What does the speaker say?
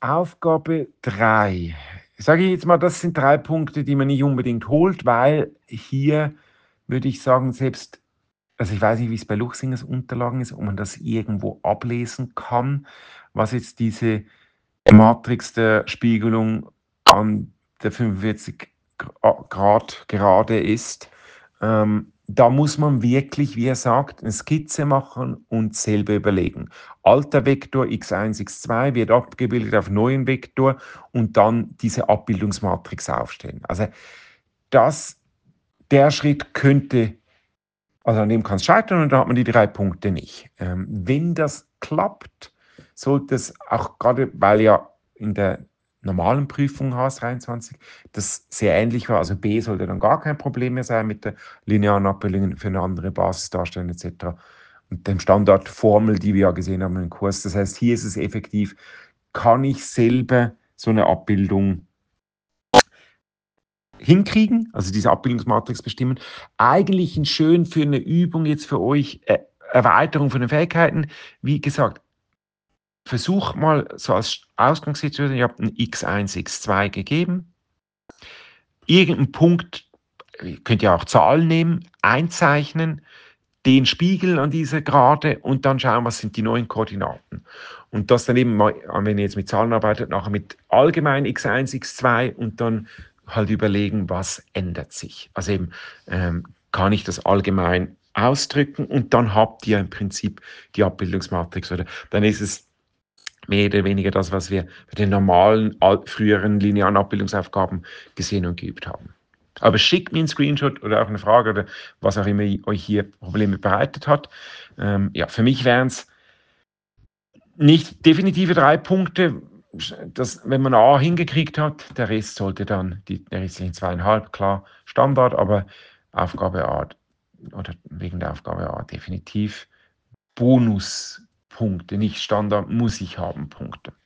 Aufgabe 3. Sage ich jetzt mal, das sind 3 Punkte, die man nicht unbedingt holt, weil hier würde ich sagen, selbst also ich weiß nicht, wie es bei Luchsingers Unterlagen ist, ob man das irgendwo ablesen kann, was jetzt diese Matrix der Spiegelung an der 45 Grad Gerade ist. Da muss man wirklich, wie er sagt, eine Skizze machen und selber überlegen. Alter Vektor x1, x2 wird abgebildet auf neuen Vektor und dann diese Abbildungsmatrix aufstellen. Also das, der Schritt könnte, also an dem kann es scheitern und da hat man die 3 Punkte nicht. Wenn das klappt, sollte es auch gerade, weil ja in der normalen Prüfung HS23 das sehr ähnlich war, also B sollte dann gar kein Problem mehr sein mit der linearen Abbildung für eine andere Basis darstellen etc. Und dem Standardformel, die wir ja gesehen haben im Kurs. Das heißt, hier ist es effektiv, kann ich selber so eine Abbildung hinkriegen, also diese Abbildungsmatrix bestimmen. Eigentlich ein schön für eine Übung jetzt für euch, Erweiterung von den Fähigkeiten. Wie gesagt, versucht mal so als Ausgangssituation, ihr habt ein x1, x2 gegeben. Irgendeinen Punkt, könnt ihr auch Zahlen nehmen, einzeichnen, den Spiegel an dieser Gerade und dann schauen, was sind die neuen Koordinaten. Und das dann eben mal, wenn ihr jetzt mit Zahlen arbeitet, nachher mit allgemein x1, x2 und dann halt überlegen, was ändert sich. Also eben, kann ich das allgemein ausdrücken und dann habt ihr im Prinzip die Abbildungsmatrix oder dann ist es mehr oder weniger das, was wir bei den normalen, früheren linearen Abbildungsaufgaben gesehen und geübt haben. Aber schickt mir einen Screenshot oder auch eine Frage oder was auch immer euch hier Probleme bereitet hat. Ja, für mich wären es nicht definitive 3 Punkte, das, wenn man A hingekriegt hat, der Rest sollte dann, der restlichen 2,5, klar, Standard, aber Aufgabe A oder wegen der Aufgabe A definitiv Bonuspunkte, nicht Standard, muss ich haben Punkte.